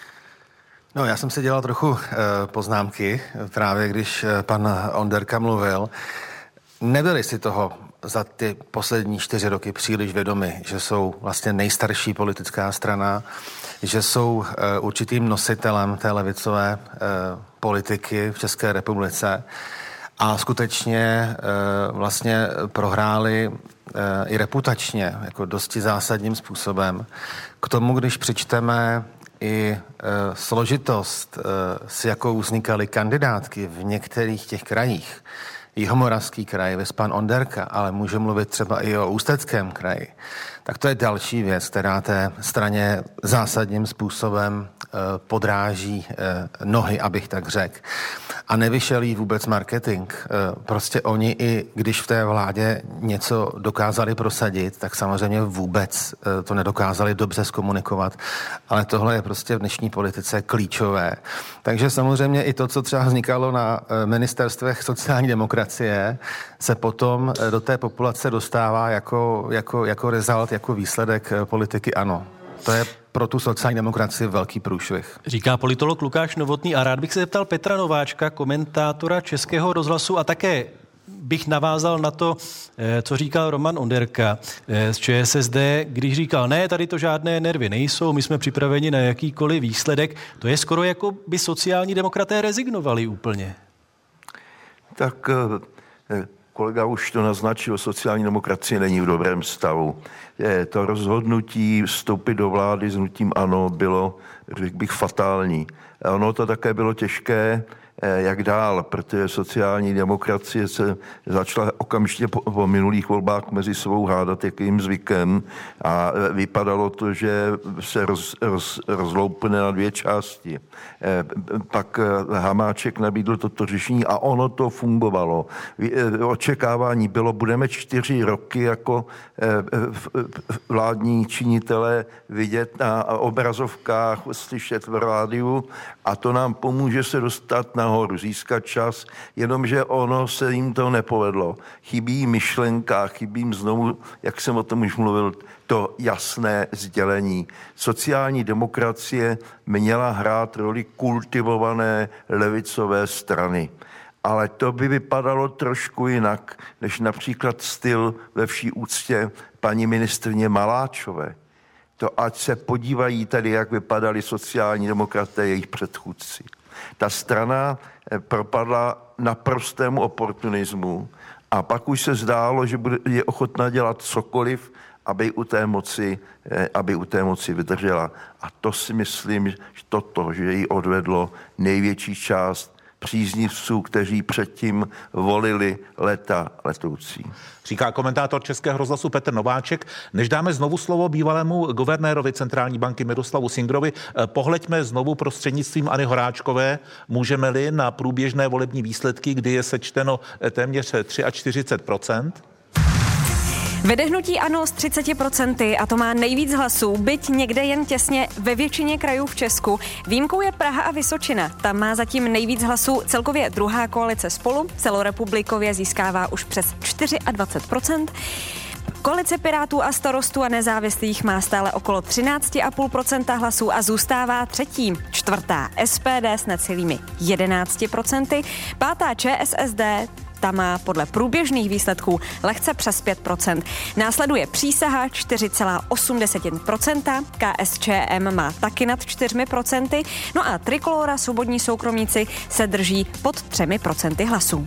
No, já jsem si dělal trochu e, poznámky, právě když e, pan Onderka mluvil. Nebyli si toho za ty poslední čtyři roky příliš vědomi, že jsou vlastně nejstarší politická strana, že jsou e, určitým nositelem té levicové e, politiky v České republice a skutečně e, vlastně prohráli e, i reputačně, jako dosti zásadním způsobem. K tomu, když přečteme i e, složitost, e, s jakou vznikaly kandidátky v některých těch krajích, Jihomoravský kraj, vys pan Onderka, ale můžu mluvit třeba i o Ústeckém kraji, tak to je další věc, která té straně zásadním způsobem e, podráží e, nohy, abych tak řekl. A nevyšel jí vůbec marketing. E, prostě oni i když v té vládě něco dokázali prosadit, tak samozřejmě vůbec e, to nedokázali dobře zkomunikovat. Ale tohle je prostě v dnešní politice klíčové. Takže samozřejmě i to, co třeba vznikalo na e, ministerstvech sociální demokracie, se potom e, do té populace dostává jako, jako, jako result, jako výsledek politiky ANO. To je pro tu sociální demokracii velký průšvih. Říká politolog Lukáš Novotný a rád bych se zeptal Petra Nováčka, komentátora Českého rozhlasu a také bych navázal na to, co říkal Roman Onderka z ČSSD, když říkal, ne, tady to žádné nervy nejsou, my jsme připraveni na jakýkoliv výsledek. To je skoro jako by sociální demokraté rezignovali úplně. Tak kolega už to naznačil, sociální demokracie není v dobrém stavu. To rozhodnutí vstoupit do vlády s hnutím ANO bylo, řekl bych, fatální. Ono to také bylo těžké, jak dál, protože sociální demokracie se začala okamžitě po, po minulých volbách mezi sebou hádat, jakým zvykem, a vypadalo to, že se roz, roz, rozloupne na dvě části. Pak Hamáček nabídl toto řešení a ono to fungovalo. Očekávání bylo, budeme čtyři roky jako vládní činitelé vidět na obrazovkách, slyšet v rádiu a to nám pomůže se dostat nahoru, získat čas, jenomže ono se jim to nepovedlo. Chybí myšlenka, chybí jim znovu, jak jsem o tom už mluvil, to jasné sdělení. Sociální demokracie měla hrát roli kultivované levicové strany. Ale to by vypadalo trošku jinak, než například styl ve vší úctě paní ministryně Maláčové. To ať se podívají tady, jak vypadali sociální demokraté, jejich předchůdci. Ta strana propadla naprostému oportunismu a pak už se zdálo, že bude, je ochotná dělat cokoliv, aby u té moci, aby u té moci vydržela. A to si myslím, že toto, že jí odvedlo největší část příznivců, kteří předtím volili léta letoucí. Říká komentátor Českého rozhlasu Petr Nováček. Než dáme znovu slovo bývalému guvernérovi Centrální banky Miroslavu Singrovi, pohleďme znovu prostřednictvím Anny Horáčkové, můžeme-li, na průběžné volební výsledky, kdy je sečteno téměř čtyřicet tři procent. Vede hnutí ANO s třiceti procenty a to má nejvíc hlasů, byť někde jen těsně ve většině krajů v Česku. Výjimkou je Praha a Vysočina. Tam má zatím nejvíc hlasů celkově druhá koalice Spolu. Celorepublikově získává už přes dvacet čtyři procent. Koalice Pirátů a Starostů a nezávislých má stále okolo třináct celá pět procenta hlasů a zůstává třetí. Čtvrtá S P D s necelými jedenácti procenty. Pátá ČSSD, ta má podle průběžných výsledků lehce přes pět procent. Následuje Přísaha čtyři celá osm procenta, K S Č M má taky nad čtyřmi procenty, no a Trikolora Svobodní soukromníci se drží pod třemi procenty hlasů.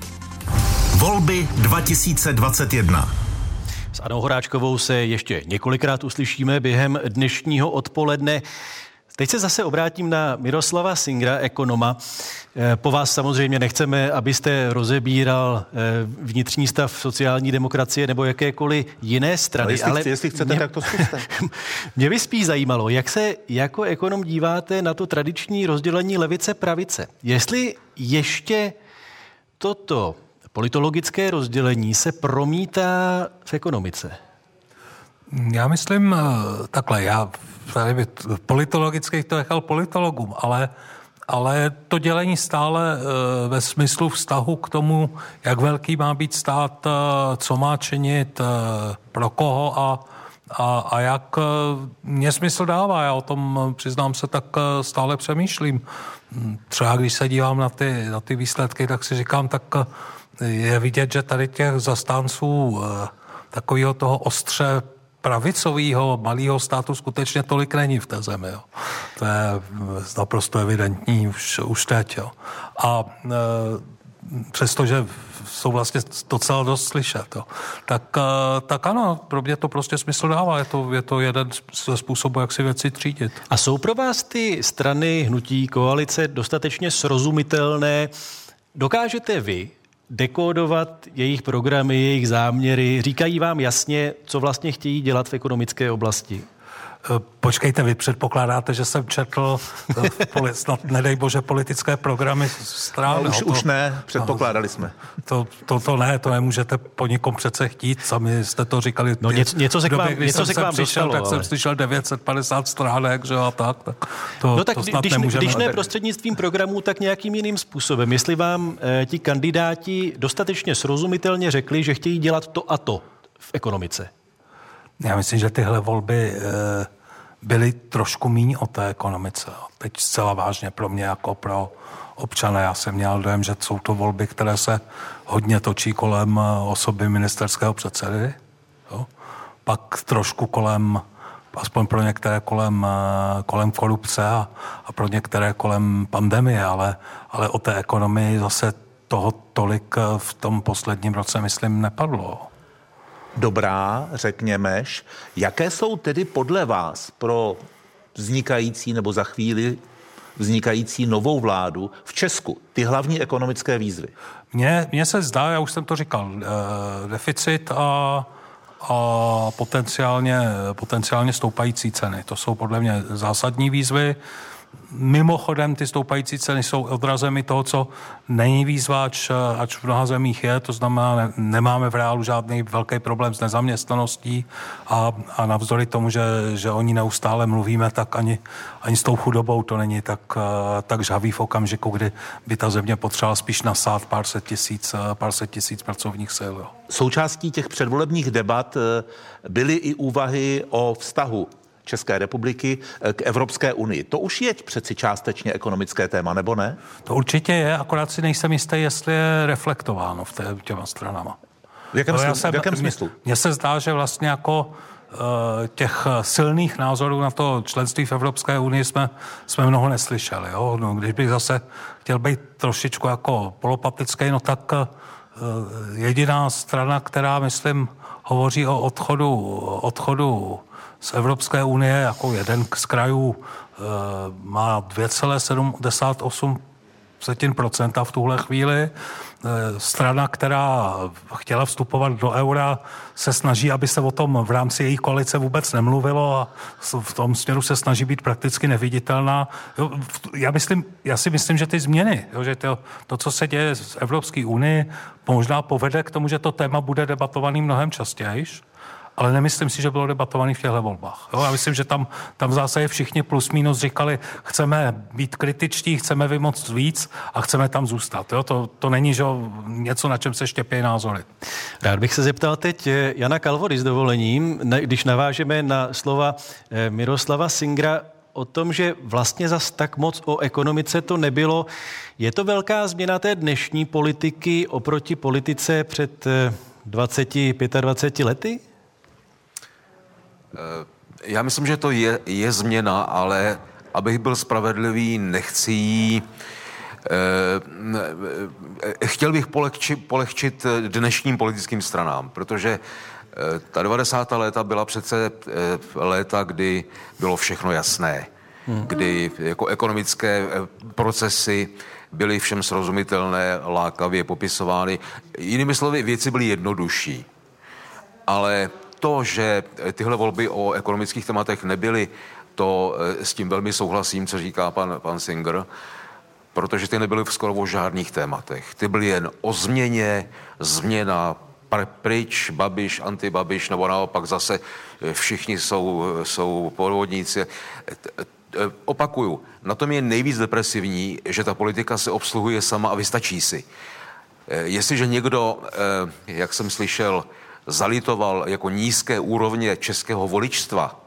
Volby dva tisíce dvacet jedna. S Annou Horáčkovou se ještě několikrát uslyšíme během dnešního odpoledne. Teď se zase obrátím na Miroslava Singera, ekonoma. Po vás samozřejmě nechceme, abyste rozebíral vnitřní stav sociální demokracie nebo jakékoliv jiné strany. No, jestli, ale jestli chcete, mě, tak to zkuste. Mě by spíš zajímalo, jak se jako ekonom díváte na to tradiční rozdělení levice-pravice. Jestli ještě toto politologické rozdělení se promítá v ekonomice. Já myslím takhle, já tady politologicky to nechal politologům, ale, ale to dělení stále ve smyslu vztahu k tomu, jak velký má být stát, co má činit, pro koho a, a, a jak mě smysl dává. Já o tom, přiznám se, tak stále přemýšlím. Třeba když se dívám na ty, na ty výsledky, tak si říkám, tak je vidět, že tady těch zastánců takového toho ostře pravicového malého státu skutečně tolik není v té zemi. Jo. To je naprosto evidentní už, už teď. Jo. A e, přestože jsou vlastně docela dost slyšet, jo. Tak, e, tak ano, pro mě to prostě smysl dává. Je to, je to jeden ze způsobů, jak si věci třídit. A jsou pro vás ty strany, hnutí, koalice dostatečně srozumitelné? Dokážete vy dekódovat jejich programy, jejich záměry? Říkají vám jasně, co vlastně chtějí dělat v ekonomické oblasti? Počkejte, vy předpokládáte, že jsem četl snad, nedej bože, politické programy strany. No, už, to, už ne, předpokládali jsme. To, to, to ne, to nemůžete po nikom přece chtít, sami jste to říkali. No něco, něco se k vám, době, něco se k vám přišel, dostalo, tak ale... jsem slyšel devět set padesát stránek, že a tak. tak to, no tak to snad když, nemůžeme. Když ne prostřednictvím programů, tak nějakým jiným způsobem. Jestli vám eh, ti kandidáti dostatečně srozumitelně řekli, že chtějí dělat to a to v ekonomice? Já myslím, že tyhle volby eh, byly trošku míň o té ekonomice. Teď zcela vážně pro mě jako pro občana. Já jsem měl dojem, že jsou to volby, které se hodně točí kolem osoby ministerského předsedy. Jo? Pak trošku kolem, aspoň pro některé kolem, kolem korupce a, a pro některé kolem pandemie, ale, ale o té ekonomii zase toho tolik v tom posledním roce, myslím, nepadlo. Dobrá, řekněmeš. Jaké jsou tedy podle vás pro vznikající nebo za chvíli vznikající novou vládu v Česku ty hlavní ekonomické výzvy? Mně, mně se zdá, já už jsem to říkal, eh, deficit a, a potenciálně, potenciálně stoupající ceny. To jsou podle mě zásadní výzvy. Mimochodem, ty stoupající ceny jsou odrazem i toho, co není výzva, ač, ač v mnoha zemích je, to znamená, ne, nemáme v reálu žádný velký problém s nezaměstnaností a, a navzdory tomu, že, že o ní neustále mluvíme, tak ani, ani s tou chudobou to není tak, tak žhavý v okamžiku, kdy by ta země potřebovala spíš nasát pár set tisíc, pár set tisíc pracovních sil. Jo. Součástí těch předvolebních debat byly i úvahy o vztahu České republiky k Evropské unii. To už je přeci částečně ekonomické téma, nebo ne? To určitě je, akorát si nejsem jistý, jestli je reflektováno v té, těma stranama. V jakém, smyslu? Jsem, v jakém smyslu? Mně se zdá, že vlastně jako uh, těch silných názorů na to členství v Evropské unii jsme, jsme mnoho neslyšeli. Jo? No, když bych zase chtěl být trošičku jako polopatický, no tak uh, jediná strana, která, myslím, hovoří o odchodu, odchodu z Evropské unie, jako jeden z krajů, má dvě celá sedmdesát osm procenta v tuhle chvíli. Strana, která chtěla vstupovat do eura, se snaží, aby se o tom v rámci její koalice vůbec nemluvilo a v tom směru se snaží být prakticky neviditelná. Já, myslím, já si myslím, že ty změny, že to, to, co se děje v Evropské unii, možná povede k tomu, že to téma bude debatovaný mnohem častěji. Ale nemyslím si, že bylo debatovaný v těchto volbách. Jo, já myslím, že tam, tam v zásadě všichni plus minus říkali, chceme být kritičtí, chceme vymoct víc a chceme tam zůstat. Jo, to, to není že něco, na čem se štěpějí názory. Rád bych se zeptal teď Jana Kalvody s dovolením, když navážeme na slova Miroslava Singera o tom, že vlastně zas tak moc o ekonomice to nebylo. Je to velká změna té dnešní politiky oproti politice před dvaceti, dvaceti pěti lety? Já myslím, že to je, je změna, ale abych byl spravedlivý, nechci jí... Eh, chtěl bych polehči, polehčit dnešním politickým stranám, protože ta devadesátá léta byla přece léta, kdy bylo všechno jasné. hmm. kdy jako ekonomické procesy byly všem srozumitelné, lákavě popisovány. Jinými slovy, věci byly jednodušší. Ale to, že tyhle volby o ekonomických tématech nebyly, to s tím velmi souhlasím, co říká pan, pan Singer, protože ty nebyly skoro o žádných tématech. Ty byly jen o změně, změna pryč, Babiš, anti-Babiš, nebo naopak zase všichni jsou, jsou podvodníci. Opakuju, na tom je nejvíc depresivní, že ta politika se obsluhuje sama a vystačí si. Jestliže někdo, jak jsem slyšel, zalitoval jako nízké úrovně českého voličstva,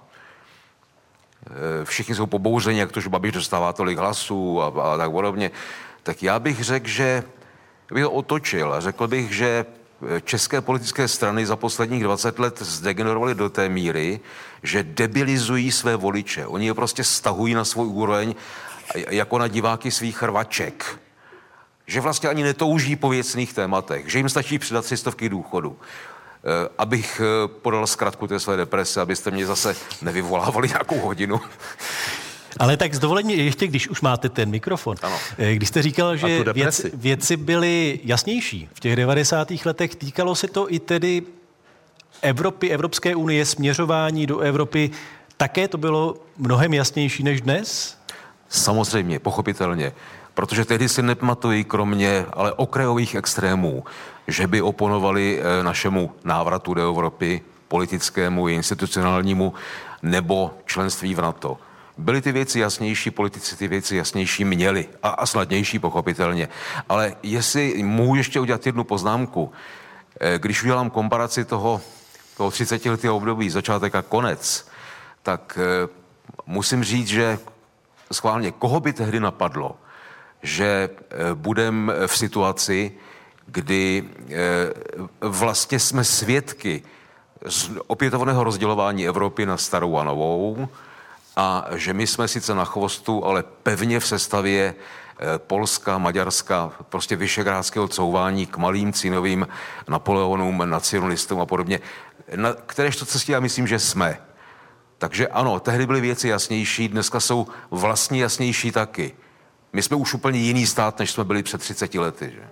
všichni jsou pobouřeni, jak to, že Babiš dostává tolik hlasů a, a tak podobně, tak já bych řekl, že bych to otočil a řekl bych, že české politické strany za posledních dvacet let zdegenerovaly do té míry, že debilizují své voliče. Oni je prostě stahují na svůj úroveň jako na diváky svých chrvaček. Že vlastně ani netouží po věcných tématech, že jim stačí přidat tři stovky důchodu. Abych podal zkratku té své deprese, abyste mě zase nevyvolávali nějakou hodinu. Ale tak s dovolením, ještě když už máte ten mikrofon, ano. Když jste říkal, že věc, věci byly jasnější v těch devadesátých letech, týkalo se to i tedy Evropy, Evropské unie, směřování do Evropy, také to bylo mnohem jasnější než dnes? Samozřejmě, pochopitelně, protože tehdy si nepamatují kromě ale okrajových extrémů, že by oponovali našemu návratu do Evropy, politickému i institucionálnímu, nebo členství v NATO. Byly ty věci jasnější, politici ty věci jasnější měli a, a snadnější pochopitelně. Ale jestli můžu ještě udělat jednu poznámku, když udělám komparaci toho, toho třicetiletého období, začátek a konec, tak musím říct, že schválně, koho by tehdy napadlo, že budeme v situaci, kdy vlastně jsme svědky z opětovného rozdělování Evropy na starou a novou, a že my jsme sice na chvostu, ale pevně v sestavě Polska, Maďarska, prostě vyšegrádského couvání k malým cínovým Napoleonům, nacionalistům a podobně, na kteréžto cestě já myslím, že jsme. Takže ano, tehdy byly věci jasnější, dneska jsou vlastně jasnější taky. My jsme už úplně jiný stát, než jsme byli před třiceti lety, že?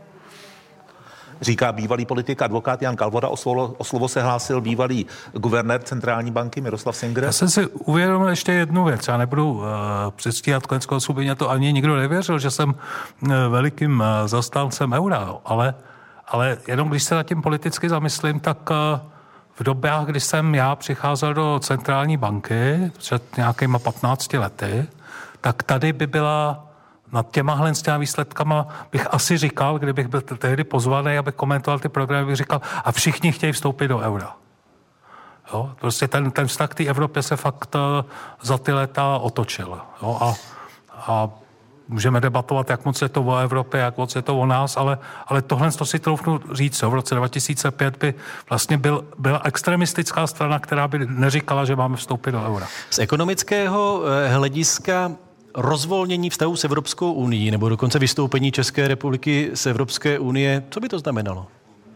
Říká bývalý politik advokát Jan Kalvoda, o slovo, o slovo se hlásil bývalý guvernér centrální banky Miroslav Singer. Já jsem si uvědomil ještě jednu věc, já nebudu uh, předstíhat koneckonců, by mě to ani nikdo nevěřil, že jsem uh, velikým uh, zastáncem eura, ale, ale jenom když se nad tím politicky zamyslím, tak uh, v dobách, kdy jsem já přicházel do centrální banky před nějakýma patnácti lety, tak tady by byla nad těmahle s těma výsledkama bych asi říkal, kdybych byl tehdy pozvaný, abych komentoval ty programy, bych říkal, a všichni chtějí vstoupit do eura. Jo? Prostě ten, ten vztah k té Evropě se fakt za ty léta otočil. Jo? A, a můžeme debatovat, jak moc je to o Evropě, jak moc je to o nás, ale, ale tohle to si troufnu říct. Jo? V roce dva tisíce pět by vlastně byl, byla extremistická strana, která by neříkala, že máme vstoupit do eura. Z ekonomického hlediska rozvolnění vztahu s Evropskou unií nebo dokonce vystoupení České republiky z Evropské unie, co by to znamenalo?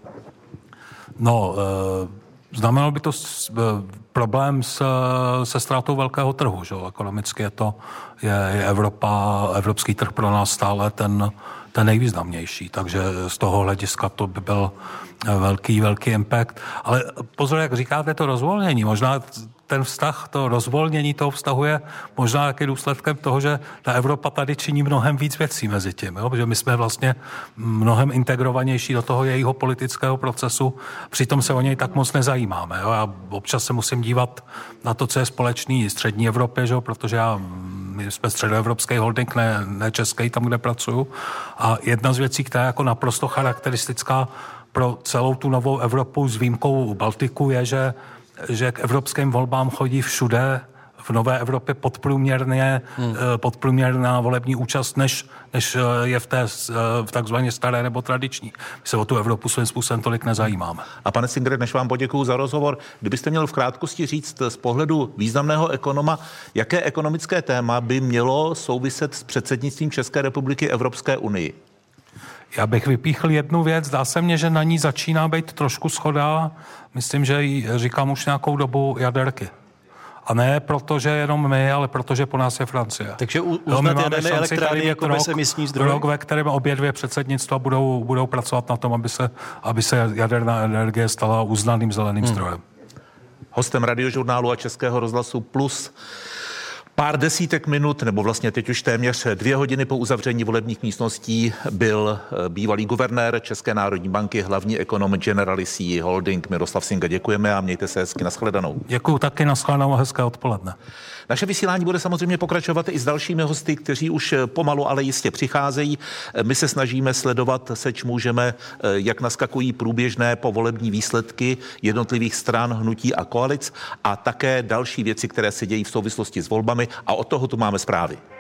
No, e, znamenalo by to s, e, problém s, se ztrátou velkého trhu, že? Ekonomicky je to, je, je Evropa, evropský trh pro nás stále ten, ten nejvýznamnější, takže z toho hlediska to by byl velký, velký impact. Ale pozor, jak říkáte, to rozvolnění, možná ten vztah, to rozvolnění toho vztahu je možná jaký důsledkem toho, že ta Evropa tady činí mnohem víc věcí mezi tím, jo? Protože my jsme vlastně mnohem integrovanější do toho jejího politického procesu, přitom se o něj tak moc nezajímáme. Jo? Já občas se musím dívat na to, co je společný střední Evropě, že? Protože já, my jsme středoevropský holding, ne, ne český, tam, kde pracuju. A jedna z věcí, která je jako naprosto charakteristická pro celou tu novou Evropu s výjimkou Baltiku, je, že že k evropským volbám chodí všude v Nové Evropě podprůměrně, hmm. podprůměrná volební účast, než, než je v té v takzvaně staré nebo tradiční. My se o tu Evropu svým způsobem tolik nezajímáme. A pane Singre, než vám poděkuju za rozhovor, kdybyste měl v krátkosti říct z pohledu významného ekonoma, jaké ekonomické téma by mělo souviset s předsednictvím České republiky Evropské unii? Já bych vypíchl jednu věc, zdá se mně, že na ní začíná být trošku shoda, myslím, že ji říkám už nějakou dobu, jaderky. A ne protože jenom my, ale protože po nás je Francie. Takže uznat jaderné elektrárny jako bezemisní zdroj? Rok, ve kterém obě dvě předsednictva budou, budou pracovat na tom, aby se, aby se jaderná energie stala uznaným zeleným hmm. zdrojem. Hostem Radiožurnálu a Českého rozhlasu Plus pár desítek minut, nebo vlastně teď už téměř dvě hodiny po uzavření volebních místností byl bývalý guvernér České národní banky, hlavní ekonom Generali C E Holding Miroslav Singa. Děkujeme a mějte se hezky, nashledanou. Děkuju taky, nashledanou a hezké odpoledne. Naše vysílání bude samozřejmě pokračovat i s dalšími hosty, kteří už pomalu, ale jistě přicházejí. My se snažíme sledovat, seč můžeme, jak naskakují průběžné povolební výsledky jednotlivých stran, hnutí a koalic a také další věci, které se dějí v souvislosti s volbami a od toho tu máme zprávy.